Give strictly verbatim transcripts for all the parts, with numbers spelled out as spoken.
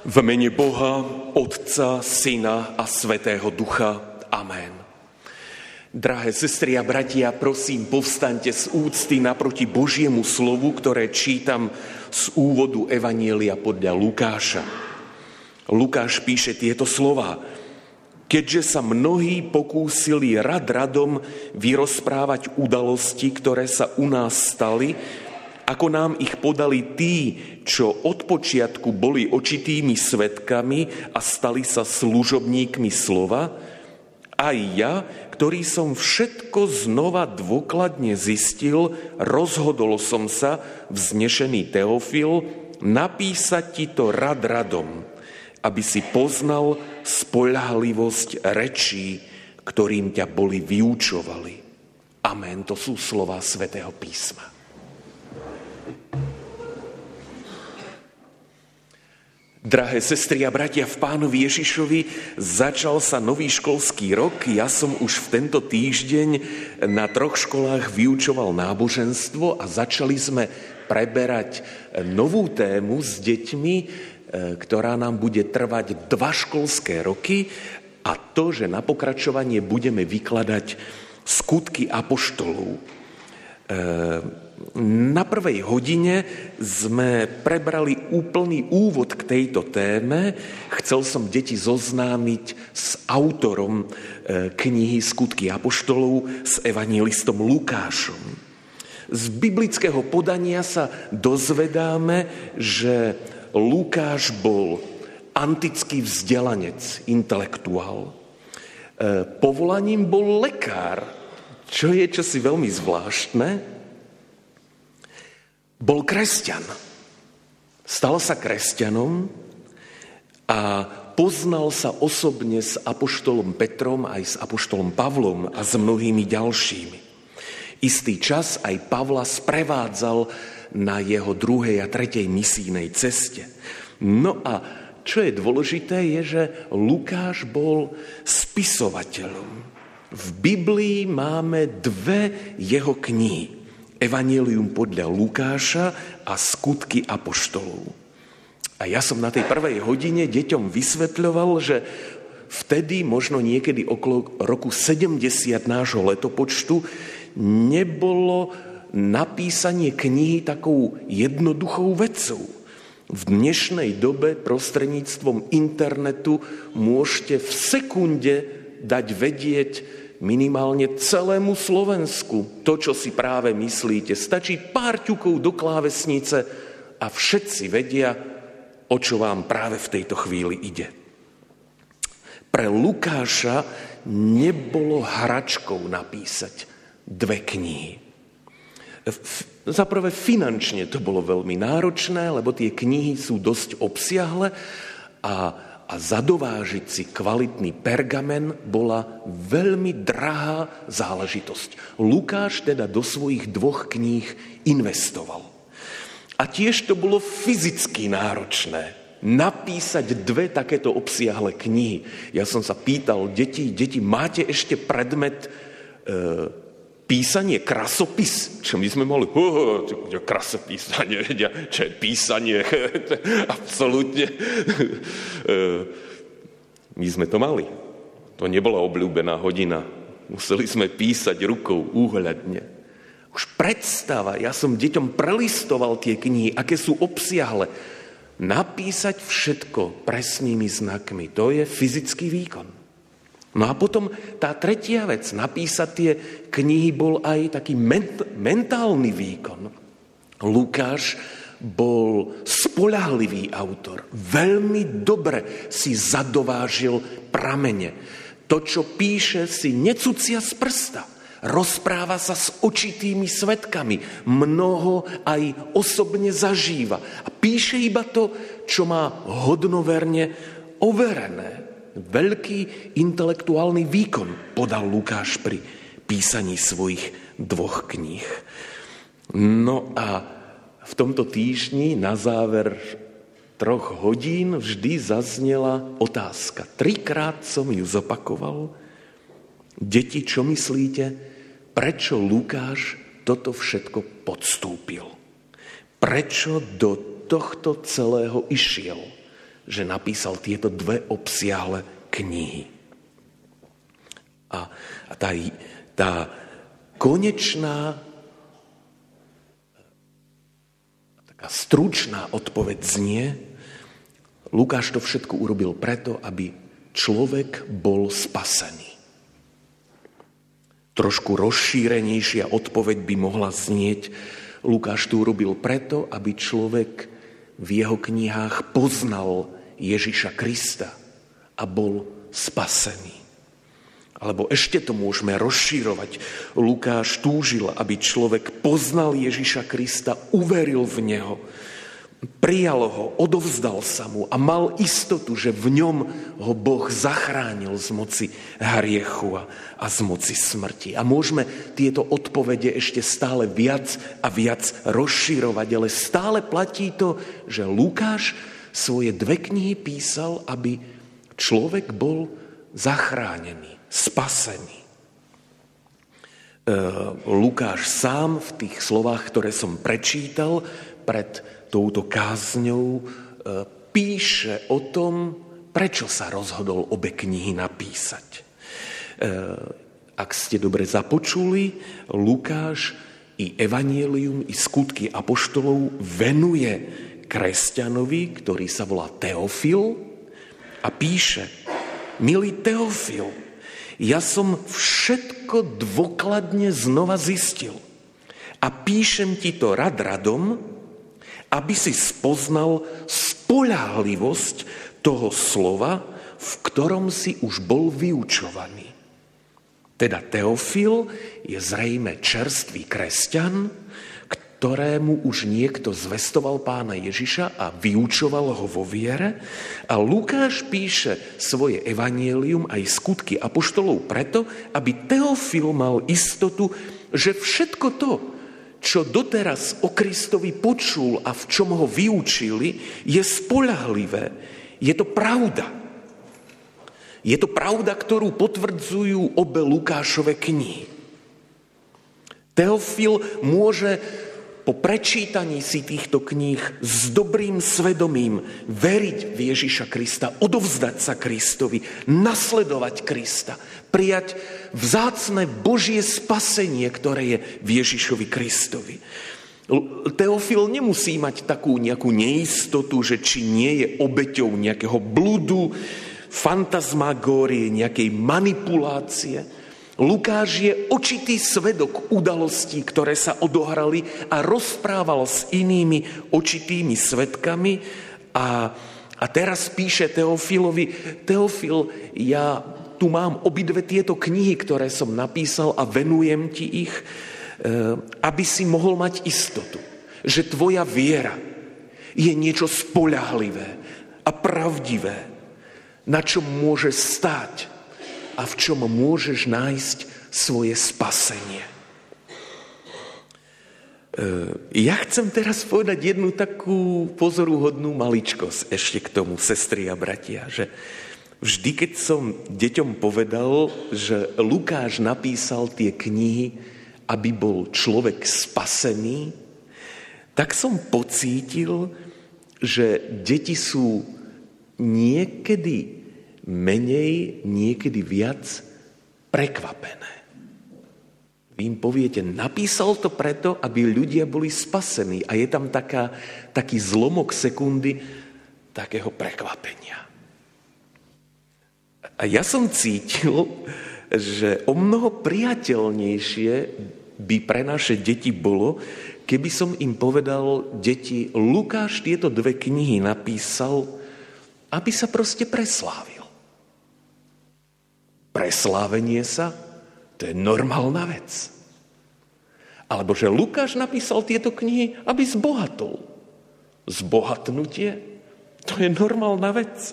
V mene Boha, Otca, Syna a Svätého Ducha. Amen. Drahé sestry a bratia, prosím, povstaňte z úcty naproti Božiemu slovu, ktoré čítam z úvodu Evanjelia podľa Lukáša. Lukáš píše tieto slová. Keďže sa mnohí pokúsili rad radom vyrozprávať udalosti, ktoré sa u nás stali, ako nám ich podali tí, čo od počiatku boli očitými svedkami a stali sa služobníkmi slova, aj ja, ktorý som všetko znova dôkladne zistil, rozhodol som sa, vznešený Teofil, napísať ti to rad radom, aby si poznal spoľahlivosť rečí, ktorým ťa boli vyučovali. Amen. To sú slová Svätého písma. Drahé sestry a bratia v Pánovi Ježišovi, začal sa nový školský rok. Ja som už v tento týždeň na troch školách vyučoval náboženstvo a začali sme preberať novú tému s deťmi, ktorá nám bude trvať dva školské roky, a to, že na pokračovanie budeme vykladať skutky apoštolov. Na prvej hodine sme prebrali úplný úvod k tejto téme. Chcel som deti zoznámiť s autorom knihy Skutky apoštolov, s evanjelistom Lukášom. Z biblického podania sa dozvedáme, že Lukáš bol antický vzdelanec, intelektuál. Povolaním bol lekár, čo je čosi veľmi zvláštne. Bol kresťan. Stal sa kresťanom a poznal sa osobne s apoštolom Petrom aj s apoštolom Pavlom a s mnohými ďalšími. Istý čas aj Pavla sprevádzal na jeho druhej a tretej misijnej ceste. No a čo je dôležité, je, že Lukáš bol spisovateľom. V Biblii máme dve jeho knihy. Evanjelium podľa Lukáša a Skutky apoštolov. A ja som na tej prvej hodine deťom vysvetľoval, že vtedy, možno niekedy okolo roku sedemdesiat nášho letopočtu, nebolo napísanie knihy takou jednoduchou vecou. V dnešnej dobe prostredníctvom internetu môžete v sekunde dať vedieť minimálne celému Slovensku to, čo si práve myslíte. Stačí pár ťukov do klávesnice a všetci vedia, o čo vám práve v tejto chvíli ide. Pre Lukáša nebolo hračkou napísať dve knihy. Zaprvé finančne to bolo veľmi náročné, lebo tie knihy sú dosť obsiahle a A zadovážiť si kvalitný pergamen bola veľmi drahá záležitosť. Lukáš teda do svojich dvoch kníh investoval. A tiež to bolo fyzicky náročné napísať dve takéto obsiahle knihy. Ja som sa pýtal deti, deti, máte ešte predmet e, písanie, krasopis? Čo my sme mali, oh, krasopísanie, čo je písanie, absolútne. My sme to mali. To nebola obľúbená hodina. Museli sme písať rukou úhľadne. Už predstava, ja som deťom prelistoval tie knihy, aké sú obsiahle. Napísať všetko presnými znakmi, to je fyzický výkon. No a potom tá tretia vec, napísať tie knihy bol aj taký ment- mentálny výkon. Lukáš bol spoľahlivý autor. Veľmi dobre si zadovážil pramene. To, čo píše, si necucia z prsta. Rozpráva sa s očitými svedkami. Mnoho aj osobne zažíva. A píše iba to, čo má hodnoverne overené. Veľký intelektuálny výkon podal Lukáš pri písaní svojich dvoch kníh. No a v tomto týždni na záver troch hodín vždy zaznela otázka. Trikrát som ju zopakoval. Deti, čo myslíte, prečo Lukáš toto všetko podstúpil? Prečo do tohto celého išiel? že napísal tieto dve obsiahle knihy. A, a tá, tá konečná, taká stručná odpoveď znie, Lukáš to všetko urobil preto, aby človek bol spasený. Trošku rozšírenejšia odpoveď by mohla znieť, Lukáš to urobil preto, aby človek v jeho knihách poznal Ježiša Krista a bol spasený. Alebo ešte to môžeme rozšírovať. Lukáš túžil, aby človek poznal Ježiša Krista, uveril v Neho, prijal ho, odovzdal sa mu a mal istotu, že v ňom ho Boh zachránil z moci hriechu a, a z moci smrti. A môžeme tieto odpovede ešte stále viac a viac rozširovať, ale stále platí to, že Lukáš svoje dve knihy písal, aby človek bol zachránený, spasený. E, Lukáš sám v tých slovách, ktoré som prečítal pred touto kázňou, píše o tom, prečo sa rozhodol obe knihy napísať. Ak ste dobre započuli, Lukáš i Evangelium, i skutky apoštolov venuje kresťanovi, ktorý sa volá Teofil, a píše: Milý Teofil, ja som všetko dôkladne znova zistil a píšem ti to rad radom, aby si spoznal spoľahlivosť toho slova, v ktorom si už bol vyučovaný. Teda Teofil je zrejme čerstvý kresťan, ktorému už niekto zvestoval Pána Ježiša a vyučoval ho vo viere. A Lukáš píše svoje evanjelium aj skutky apoštolov preto, aby Teofil mal istotu, že všetko to, čo doteraz o Kristovi počul a v čom ho vyučili, je spoľahlivé. Je to pravda. Je to pravda, ktorú potvrdzujú obe Lukášove knihy. Teofil môže po prečítaní si týchto kníh s dobrým svedomím veriť v Ježiša Krista, odovzdať sa Kristovi, nasledovať Krista, prijať vzácne Božie spasenie, ktoré je v Ježišovi Kristovi. Teofil nemusí mať takú nejakú neistotu, že či nie je obeťou nejakého bludu, fantasmagórie, nejakej manipulácie. Lukáš je očitý svedok udalostí, ktoré sa odohrali, a rozprával s inými očitými svedkami. A, a teraz píše Teofilovi: Teofil, ja tu mám obidve tieto knihy, ktoré som napísal, a venujem ti ich, aby si mohol mať istotu, že tvoja viera je niečo spoľahlivé a pravdivé, na čom môžeš stáť a v čom môžeš nájsť svoje spasenie. Ja chcem teraz povedať jednu takú pozoruhodnú maličkosť ešte k tomu, sestry a bratia, že vždy, keď som deťom povedal, že Lukáš napísal tie knihy, aby bol človek spasený, tak som pocítil, že deti sú niekedy menej, niekedy viac prekvapené. Vy im poviete, napísal to preto, aby ľudia boli spasení. A je tam taká, taký zlomok sekundy takého prekvapenia. A ja som cítil, že o mnoho priateľnejšie by pre naše deti bolo, keby som im povedal: deti, Lukáš tieto dve knihy napísal, aby sa proste preslávil. Preslávenie sa, to je normálna vec. Alebo že Lukáš napísal tieto knihy, aby zbohatol. Zbohatnutie, to je normálna vec.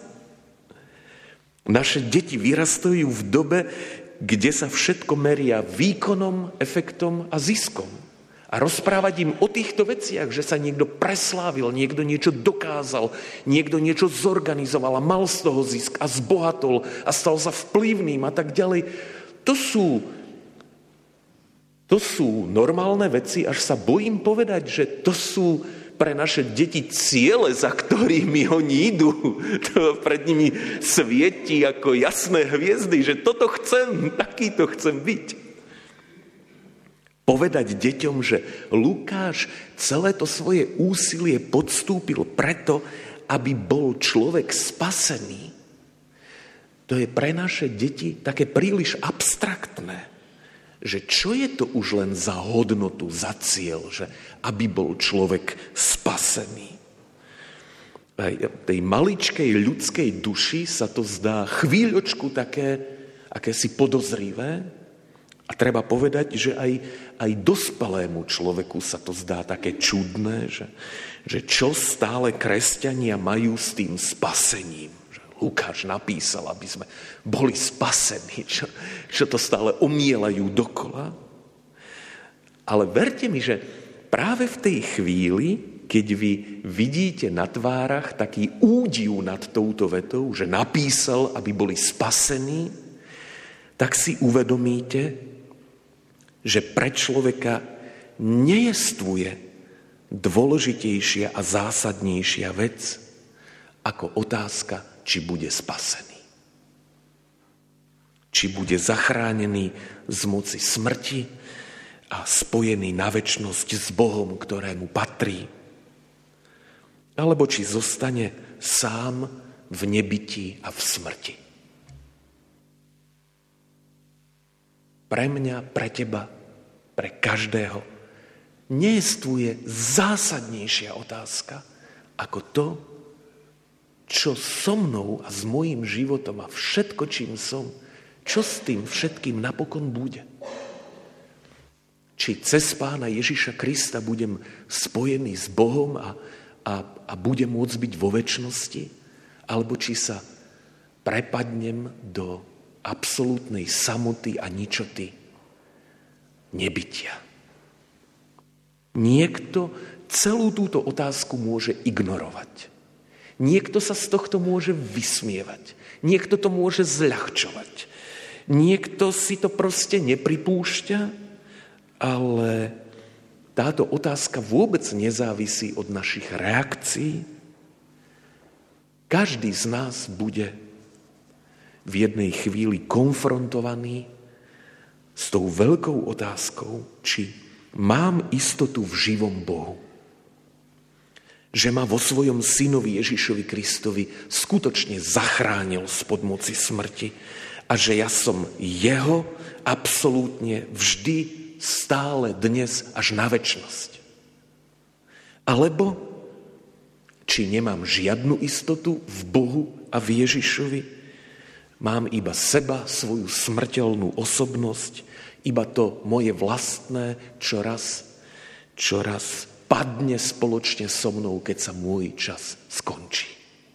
Naše deti vyrastajú v dobe, kde sa všetko meria výkonom, efektom a ziskom. A rozprávať im o týchto veciach, že sa niekto preslávil, niekto niečo dokázal, niekto niečo zorganizoval a mal z toho zisk a zbohatol a stal sa vplyvným a tak ďalej. To sú, to sú normálne veci, až sa bojím povedať, že to sú pre naše deti ciele, za ktorými oni idú. To pred nimi svieti ako jasné hviezdy, že toto chcem, takýto chcem byť. Povedať deťom, že Lukáš celé to svoje úsilie podstúpil preto, aby bol človek spasený. To je pre naše deti také príliš abstraktné. Že čo je to už len za hodnotu, za cieľ, že aby bol človek spasený. Aj tej maličkej ľudskej duši sa to zdá chvíľočku také, akési podozrivé. A treba povedať, že aj, aj dospelému človeku sa to zdá také čudné, že, že čo stále kresťania majú s tým spasením. Lukáš napísal, aby sme boli spasení, čo, čo to stále omielajú dokola. Ale verte mi, že práve v tej chvíli, keď vy vidíte na tvárach taký údiv nad touto vetou, že napísal, aby boli spasení, tak si uvedomíte, že pre človeka nejestvuje dôležitejšia a zásadnejšia vec ako otázka, či bude spasený. Či bude zachránený z moci smrti a spojený na večnosť s Bohom, ktorému patrí. Alebo či zostane sám v nebití a v smrti. Pre mňa, pre teba, pre každého nejestvuje zásadnejšia otázka ako to, čo so mnou a s mojím životom a všetko, čím som, čo s tým všetkým napokon bude. Či cez Pána Ježiša Krista budem spojený s Bohom a, a, a budem môcť byť vo večnosti, alebo či sa prepadnem do absolútnej samoty a ničoty nebytia. Niekto celú túto otázku môže ignorovať. Niekto sa z tohto môže vysmievať. Niekto to môže zľahčovať. Niekto si to proste nepripúšťa, ale táto otázka vôbec nezávisí od našich reakcií. Každý z nás bude v jednej chvíli konfrontovaný s tou veľkou otázkou, či mám istotu v živom Bohu. Že ma vo svojom synovi Ježišovi Kristovi skutočne zachránil spod moci smrti a že ja som jeho absolútne vždy, stále, dnes až na večnosť. Alebo či nemám žiadnu istotu v Bohu a v Ježišovi, mám iba seba, svoju smrteľnú osobnosť, iba to moje vlastné čoraz, čoraz padne spoločne so mnou, keď sa môj čas skončí.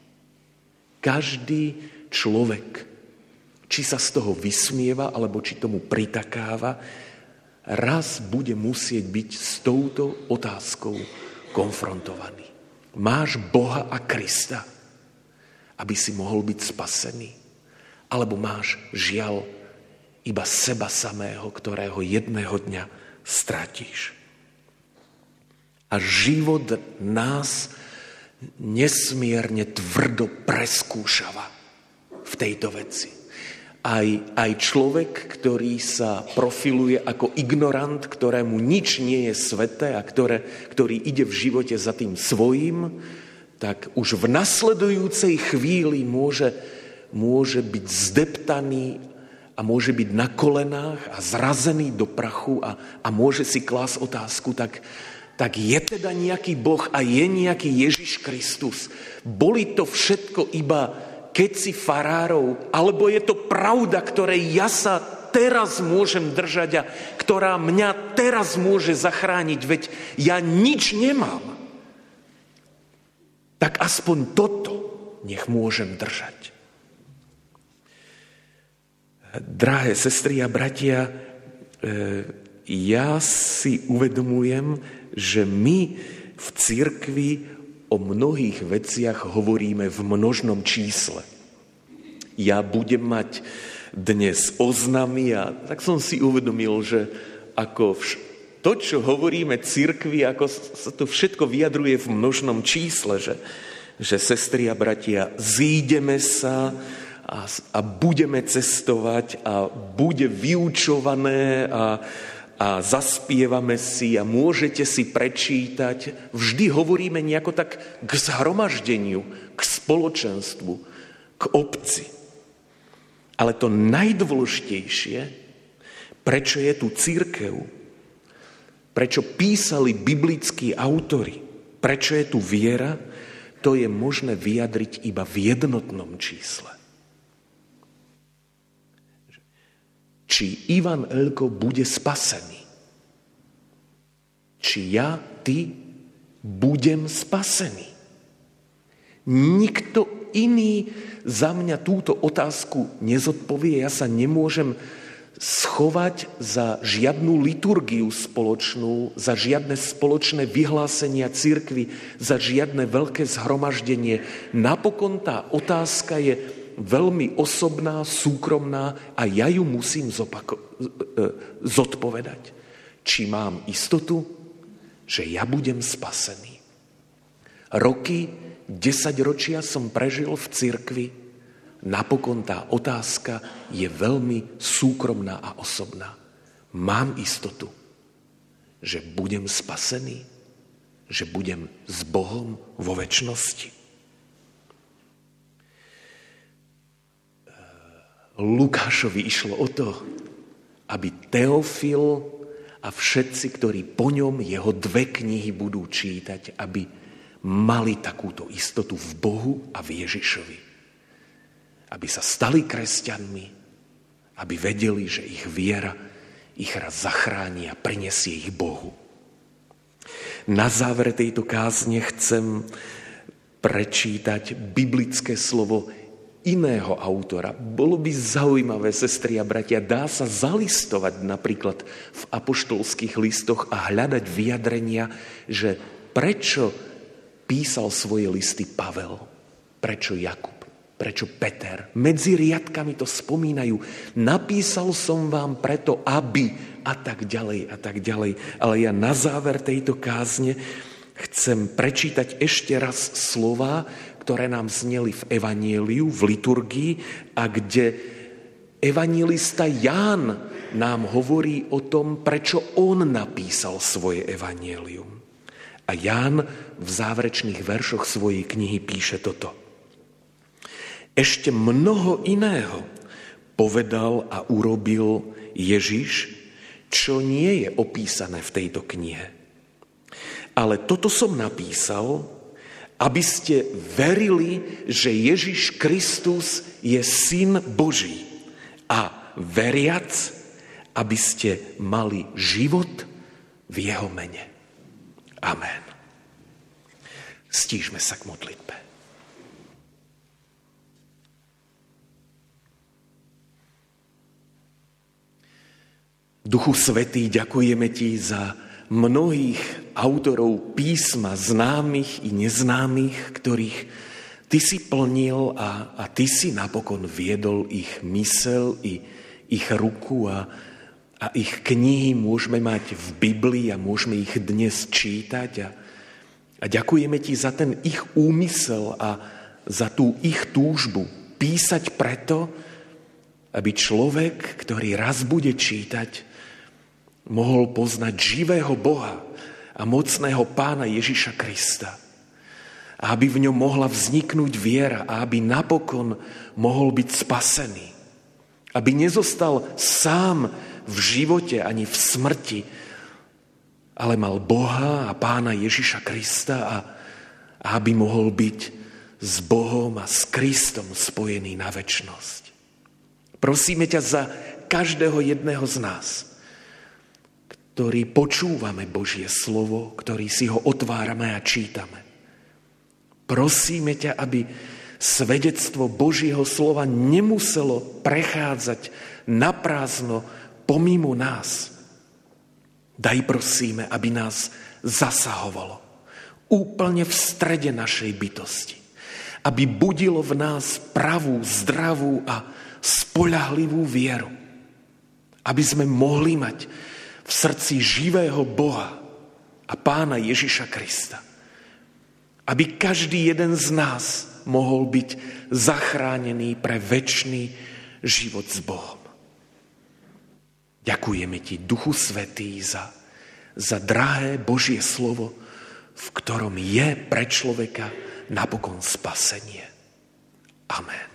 Každý človek, či sa z toho vysmieva, alebo či tomu pritakáva, raz bude musieť byť s touto otázkou konfrontovaný. Máš Boha a Krista, aby si mohol byť spasený? Alebo máš, žiaľ, iba seba samého, ktorého jedného dňa stratíš? A život nás nesmierne tvrdo preskúšava v tejto veci. Aj, aj človek, ktorý sa profiluje ako ignorant, ktorému nič nie je sveté a ktoré, ktorý ide v živote za tým svojím, tak už v nasledujúcej chvíli môže, môže byť zdeptaný a môže byť na kolenách a zrazený do prachu a, a môže si klásť otázku, tak tak je teda nejaký Boh a je nejaký Ježiš Kristus. Boli to všetko iba keci farárov, alebo je to pravda, ktorej ja sa teraz môžem držať a ktorá mňa teraz môže zachrániť, veď ja nič nemám. Tak aspoň toto nech môžem držať. Drahé sestry a bratia, ja si uvedomujem, že my v cirkvi o mnohých veciach hovoríme v množnom čísle. Ja budem mať dnes oznamy a tak som si uvedomil, že ako vš- to, čo hovoríme cirkvi, ako sa to všetko vyjadruje v množnom čísle, že, že sestry a bratia, zídeme sa a, a budeme cestovať a bude vyučované a, a zaspievame si a môžete si prečítať. Vždy hovoríme nejako tak k zhromaždeniu, k spoločenstvu, k obci. Ale to najdôležitejšie, prečo je tu cirkev, prečo písali biblickí autori, prečo je tu viera, to je možné vyjadriť iba v jednotnom čísle. Či Ivan Elko bude spasený? Či ja, ty, budem spasený? Nikto iný za mňa túto otázku nezodpovie. Ja sa nemôžem schovať za žiadnu liturgiu spoločnú, za žiadne spoločné vyhlásenia cirkvi, za žiadne veľké zhromaždenie. Napokon tá otázka je veľmi osobná, súkromná a ja ju musím zopako- zodpovedať. Či mám istotu, že ja budem spasený. Roky, desaťročia som prežil v cirkvi. Napokon tá otázka je veľmi súkromná a osobná. Mám istotu, že budem spasený, že budem s Bohom vo večnosti. Lukášovi išlo o to, aby Teofil a všetci, ktorí po ňom jeho dve knihy budú čítať, aby mali takúto istotu v Bohu a v Ježišovi. Aby sa stali kresťanmi, aby vedeli, že ich viera ich raz zachráni a prinesie ich Bohu. Na záver tejto kázne chcem prečítať biblické slovo iného autora. Bolo by zaujímavé, sestry a bratia, dá sa zalistovať napríklad v apoštolských listoch a hľadať vyjadrenia, že prečo písal svoje listy Pavel, prečo Jakub, prečo Peter. Medzi riadkami to spomínajú. Napísal som vám preto, aby a tak ďalej a tak ďalej. Ale ja na záver tejto kázne chcem prečítať ešte raz slová, ktoré nám zneli v evanjeliu, v liturgii a kde evanjelista Ján nám hovorí o tom, prečo on napísal svoje evanjelium. A Ján v záverečných veršoch svojej knihy píše toto. Ešte mnoho iného povedal a urobil Ježiš, čo nie je opísané v tejto knihe. Ale toto som napísal, aby ste verili, že Ježiš Kristus je Syn Boží a veriac, aby ste mali život v jeho mene. Amen. Stížme sa k modlitbe. Duchu Svätý, ďakujeme ti za mnohých autorov písma, známych i neznámych, ktorých ty si plnil a, a ty si napokon viedol ich mysel i ich ruku a, a ich knihy môžeme mať v Biblii a môžeme ich dnes čítať. A, a ďakujeme ti za ten ich úmysel a za tú ich túžbu písať preto, aby človek, ktorý raz bude čítať, mohol poznať živého Boha a mocného Pána Ježiša Krista. A aby v ňom mohla vzniknúť viera a aby napokon mohol byť spasený. Aby nezostal sám v živote ani v smrti, ale mal Boha a Pána Ježiša Krista a, a aby mohol byť s Bohom a s Kristom spojený na večnosť. Prosíme ťa za každého jedného z nás, ktorý počúvame Božie slovo, ktorý si ho otvárame a čítame. Prosíme ťa, aby svedectvo Božieho slova nemuselo prechádzať naprázdno pomimo nás. Daj prosíme, aby nás zasahovalo úplne v strede našej bytosti. Aby budilo v nás pravú, zdravú a spoľahlivú vieru. Aby sme mohli mať v v srdci živého Boha a Pána Ježiša Krista. Aby každý jeden z nás mohol byť zachránený pre večný život s Bohom. Ďakujeme ti, Duchu Svätý, za, za drahé Božie slovo, v ktorom je pre človeka napokon spasenie. Amen.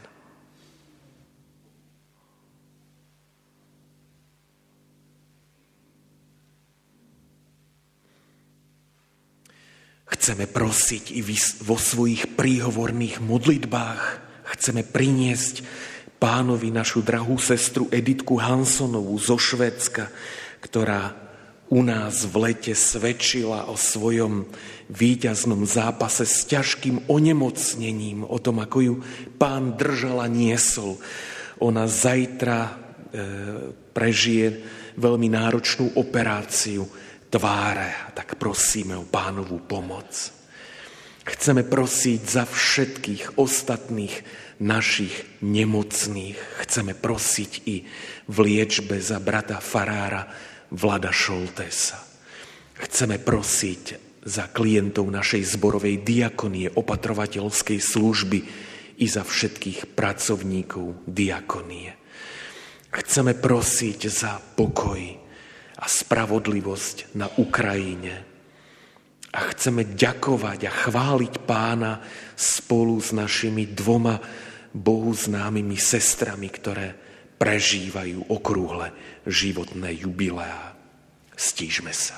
Chceme prosiť i vo svojich príhovorných modlitbách, chceme priniesť Pánovi našu drahú sestru Editku Hansonovú zo Švédska, ktorá u nás v lete svedčila o svojom víťaznom zápase s ťažkým onemocnením, o tom, ako ju Pán držal a niesol. Ona zajtra e, prežije veľmi náročnú operáciu tváre, tak prosíme o Pánovú pomoc. Chceme prosiť za všetkých ostatných našich nemocných. Chceme prosiť i v liečbe za brata farára Vlada Šoltésa. Chceme prosiť za klientov našej zborovej diakonie, opatrovateľskej služby i za všetkých pracovníkov diakonie. Chceme prosiť za pokoj a spravodlivosť na Ukrajine. A chceme ďakovať a chváliť Pána spolu s našimi dvoma Bohu známymi sestrami, ktoré prežívajú okrúhle životné jubileá. Stížme sa.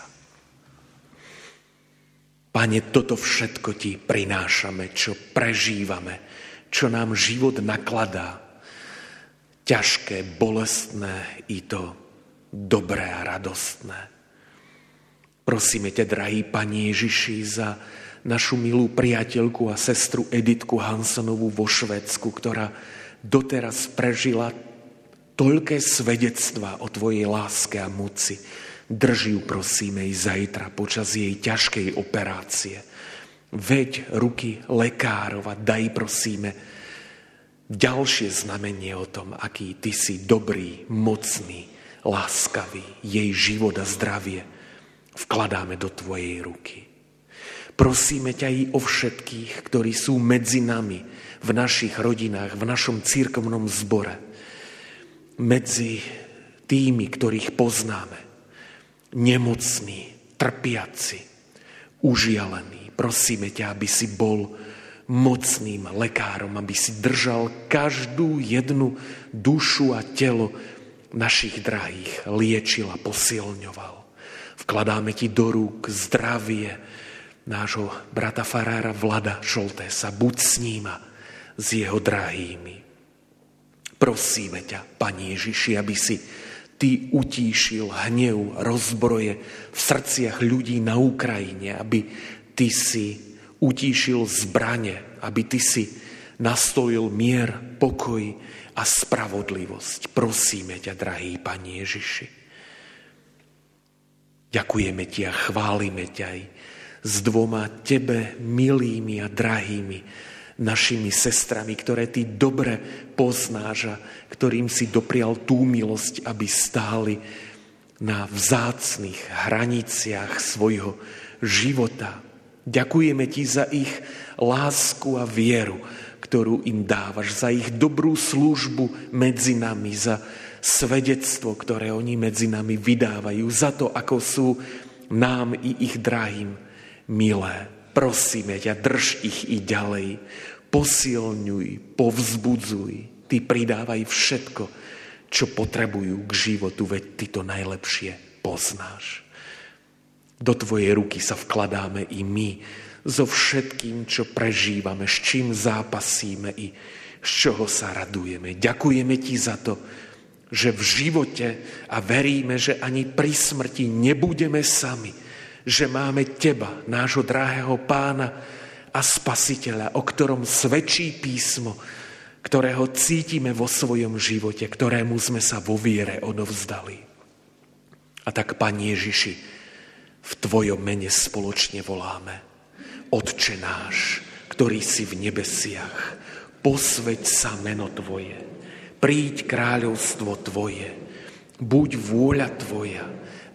Pane, toto všetko ti prinášame, čo prežívame, čo nám život nakladá. Ťažké, bolestné i to dobré a radostné. Prosíme ťa, drahý Pane Ježiši, za našu milú priateľku a sestru Editku Hansonovú vo Švédsku, ktorá doteraz prežila toľké svedectvá o tvojej láske a moci. Drži ju, prosíme, i zajtra počas jej ťažkej operácie. Veď ruky lekárov a daj, prosíme, ďalšie znamenie o tom, aký ty si dobrý, mocný, láskavý. Jej život a zdravie vkladáme do tvojej ruky. Prosíme ťa i o všetkých, ktorí sú medzi nami, v našich rodinách, v našom cirkevnom zbore. Medzi tými, ktorých poznáme. Nemocní, trpiaci, užialení. Prosíme ťa, aby si bol mocným lekárom, aby si držal každú jednu dušu a telo našich drahých, liečil a posilňoval. Vkladáme ti do rúk zdravie nášho brata farára Vlada Šoltésa. Buď s ním a s jeho drahými. Prosíme ťa, Pane Ježiši, aby si ty utíšil hnev, rozbroje v srdciach ľudí na Ukrajine, aby ty si utíšil zbrane, aby ty si nastolil mier, pokoj a spravodlivosť. Prosíme ťa, drahý Pane Ježiši. Ďakujeme ti a chválime ťa aj s dvoma tebe milými a drahými našimi sestrami, ktoré ty dobre poznáš a ktorým si doprial tú milosť, aby stáli na vzácnych hraniciach svojho života. Ďakujeme ti za ich lásku a vieru, ktorú im dávaš, za ich dobrú službu medzi nami, za svedectvo, ktoré oni medzi nami vydávajú, za to, ako sú nám i ich drahým milé. Prosíme ťa, drž ich i ďalej, posilňuj, povzbudzuj, ty pridávaj všetko, čo potrebujú k životu, veď ty to najlepšie poznáš. Do tvojej ruky sa vkladáme i my so všetkým, čo prežívame, s čím zápasíme i z čoho sa radujeme. Ďakujeme ti za to, že v živote a veríme, že ani pri smrti nebudeme sami, že máme teba, nášho drahého Pána a Spasiteľa, o ktorom svedčí písmo, ktorého cítime vo svojom živote, ktorému sme sa vo viere odovzdali. A tak, Pane Ježiši, v tvojom mene spoločne voláme: Otče náš, ktorý si v nebesiach, posväť sa meno tvoje, príď kráľovstvo tvoje, buď vôľa tvoja,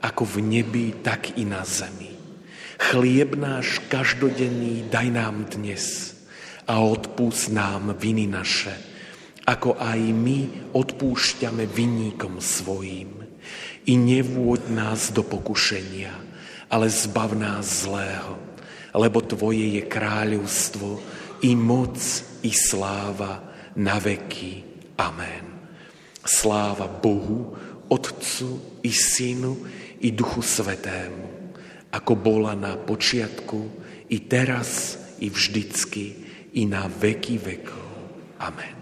ako v nebi, tak i na zemi. Chlieb náš každodenný daj nám dnes a odpúsť nám viny naše, ako aj my odpúšťame vinníkom svojim. I nevôď nás do pokušenia, ale zbav nás zlého, lebo Tvoje je kráľovstvo, i moc, i sláva na veky. Amen. Sláva Bohu, Otcu, i Synu, i Duchu Svätému, ako bola na počiatku, i teraz, i vždycky, i na veky vekov. Amen.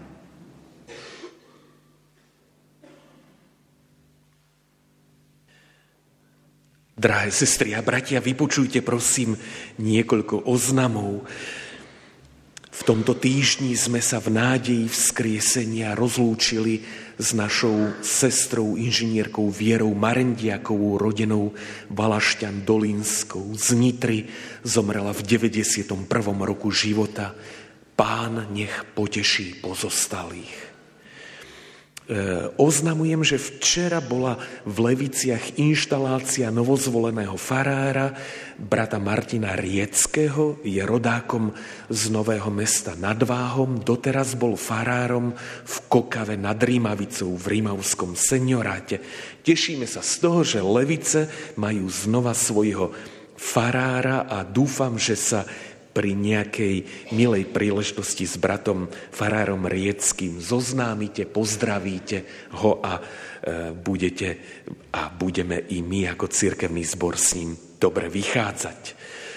Drahé sestry a bratia, vypočujte prosím niekoľko oznamov. V tomto týždni sme sa v nádeji vzkriesenia rozlúčili s našou sestrou, inžinierkou Vierou Marendiakovou, rodenou Valašťan Dolinskou. Z Nitry zomrela v deväťdesiatom prvom roku života. Pán nech poteší pozostalých. Oznamujem, že včera bola v Leviciach inštalácia novozvoleného farára, brata Martina Rieckého, je rodákom z Nového Mesta nad Váhom, doteraz bol farárom v Kokave nad Rímavicou v Rímavskom senioráte. Tešíme sa z toho, že Levice majú znova svojho farára a dúfam, že sa pri nejakej milej príležitosti s bratom farárom Rieckým zoznámite, pozdravíte ho a e, budete a budeme i my ako cirkevný zbor s ním dobre vychádzať. E,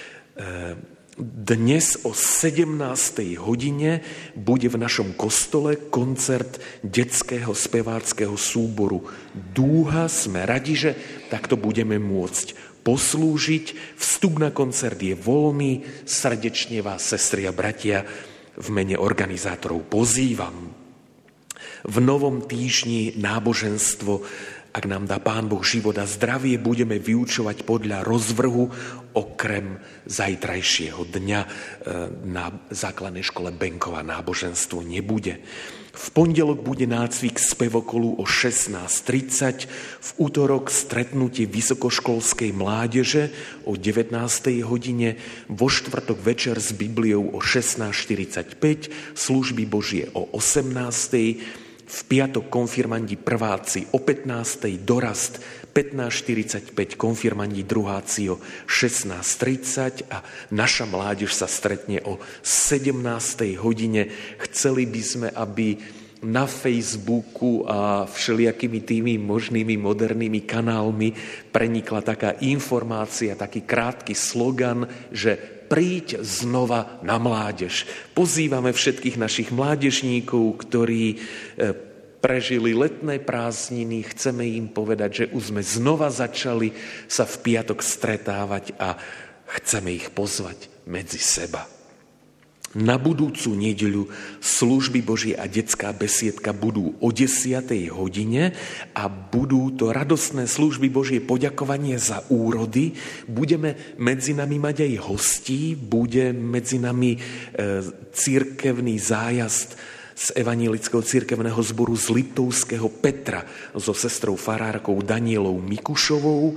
dnes o sedemnástej hodine bude v našom kostole koncert detského speváckeho súboru Dúha. Sme radi, že takto budeme môcť poslúžiť. Vstup na koncert je voľný. Srdečne vás, sestry a bratia, v mene organizátorov pozývam. V novom týždni náboženstvo, ak nám dá Pán Boh život a zdravie, budeme vyučovať podľa rozvrhu, okrem zajtrajšieho dňa na základnej škole Benkova náboženstvo nebude. V pondelok bude nácvik spevokolu o šestnásť tridsať, v útorok stretnutie vysokoškolskej mládeže o devätnástej hodine, vo štvrtok večer s Bibliou o šestnásť štyridsaťpäť, služby Božie o osemnástej, v piatok konfirmandi prváci o pätnástej, dorast pätnásť štyridsaťpäť, konfirmandi druháci o šestnásť tridsať a naša mládež sa stretne o sedemnástej hodine. Chceli by sme, aby na Facebooku a všelijakými tými možnými modernými kanálmi prenikla taká informácia, taký krátky slogan, že príď znova na mládež. Pozývame všetkých našich mládežníkov, ktorí prežili letné prázdniny, chceme im povedať, že už sme znova začali sa v piatok stretávať a chceme ich pozvať medzi seba. Na budúcu nedeľu služby Božie a detská besiedka budú o desiatej hodine a budú to radostné služby Božie, poďakovanie za úrody. Budeme medzi nami mať aj hostí, bude medzi nami e, cirkevný zájazd z Evanjelického cirkevného zboru z Liptovského Petra so sestrou farárkou Danielou Mikušovou.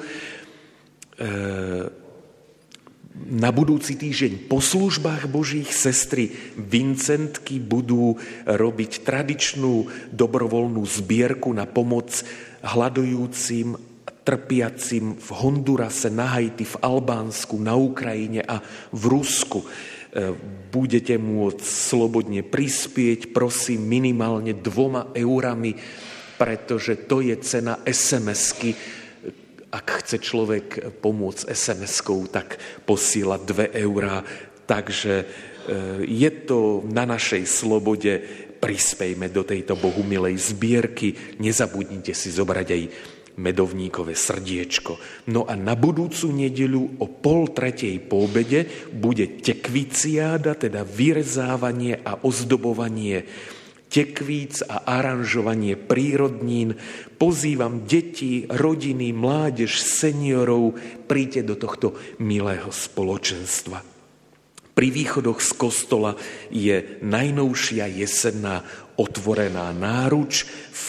E, Na budúci týždeň po službách Božích sestry Vincentky budú robiť tradičnú dobrovoľnú zbierku na pomoc hladujúcim, trpiacim v Hondurase, na Haiti, v Albánsku, na Ukrajine a v Rusku. Budete môcť slobodne prispieť, prosím, minimálne dvoma eurami, pretože to je cena es em esky. Ak chce človek pomôcť es em eskou, tak posiela dve eurá. Takže je to na našej slobode. Prispejme do tejto bohumilej zbierky. Nezabudnite si zobrať aj medovníkové srdiečko. No a na budúcu nedeľu o pol tretej po obede bude tekviciáda, teda vyrezávanie a ozdobovanie tekvíc a aranžovanie prírodnín. Pozývam deti, rodiny, mládež, seniorov, príďte do tohto milého spoločenstva. Pri východoch z kostola je najnovšia jesenná otvorená náruč. V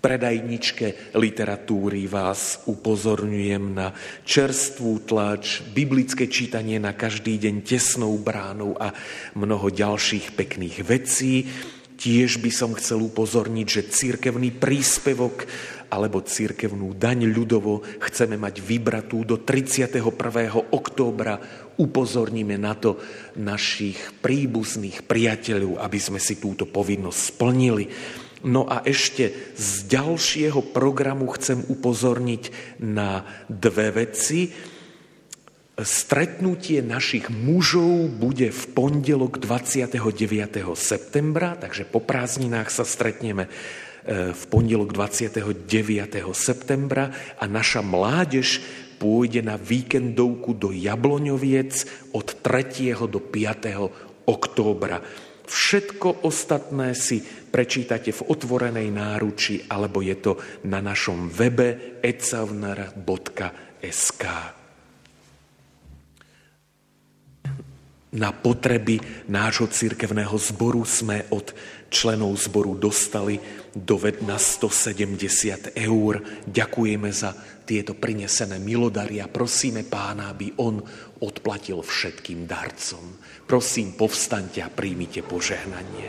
predajničke literatúry vás upozorňujem na čerstvú tlač, biblické čítanie na každý deň tesnou bránou a mnoho ďalších pekných vecí. Tiež by som chcel upozorniť, že cirkevný príspevok alebo cirkevnú daň ľudovo chceme mať vybratú do tridsiateho prvého októbra. Upozorníme na to našich príbuzných priateľov, aby sme si túto povinnosť splnili. No a ešte z ďalšieho programu chcem upozorniť na dve veci. Stretnutie našich mužov bude v pondelok dvadsiateho deviateho septembra, takže po prázdninách sa stretneme v pondelok dvadsiateho deviateho septembra a naša mládež pôjde na víkendovku do Jabloňoviec od tretieho do piateho októbra. Všetko ostatné si prečítate v otvorenej náruči, alebo je to na našom webe ecavner bodka es ká. Na potreby nášho cirkevného zboru sme od členov zboru dostali doved na stosedemdesiat eur. Ďakujeme za tieto prinesené milodary a prosíme Pána, aby on odplatil všetkým darcom. Prosím, povstaňte a príjmite požehnanie.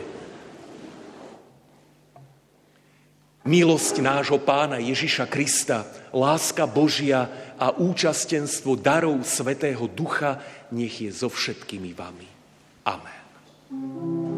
Milosť nášho Pána Ježiša Krista, láska Božia a účastenstvo darov Svätého Ducha nech je so všetkými vami. Amen.